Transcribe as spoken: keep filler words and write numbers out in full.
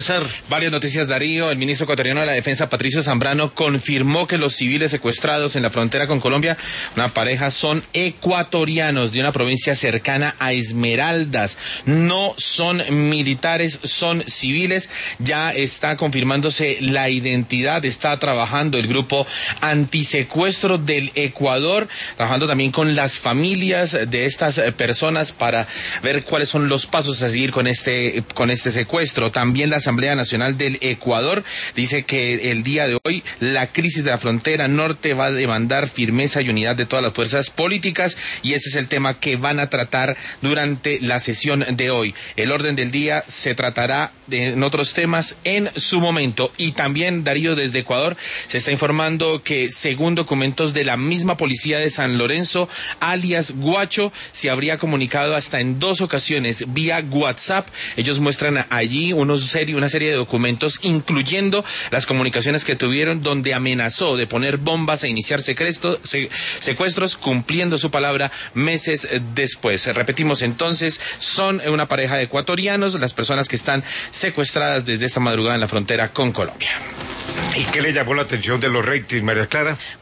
Varias noticias, Darío. El ministro ecuatoriano de la Defensa, Patricio Zambrano, confirmó que los civiles secuestrados en la frontera con Colombia, una pareja, son ecuatorianos de una provincia cercana a Esmeraldas. No son militares, son civiles. Ya está confirmándose la identidad. Está trabajando el grupo antisecuestro del Ecuador, trabajando también con las familias de estas personas para ver cuáles son los pasos a seguir con este, con este secuestro. También la Asamblea Nacional del Ecuador dice que el día de hoy la crisis de la frontera norte va a demandar firmeza y unidad de todas las fuerzas políticas, y ese es el tema que van a tratar durante la sesión de hoy. El orden del día se tratará de, en otros temas en su momento. Y también, Darío, desde Ecuador se está informando que, según documentos de la misma policía de San Lorenzo, alias Guacho, se habría comunicado hasta en dos ocasiones vía WhatsApp. Ellos muestran allí unos serie, una serie de documentos, incluyendo las comunicaciones que tuvieron, donde amenazó de poner bombas e iniciar secreto, se, secuestros, cumpliendo su palabra meses después. Repetimos entonces, son una pareja de ecuatorianos las personas que están secuestradas desde esta madrugada en la frontera con Colombia. ¿Y qué le llamó la atención de los ratings, María Clara?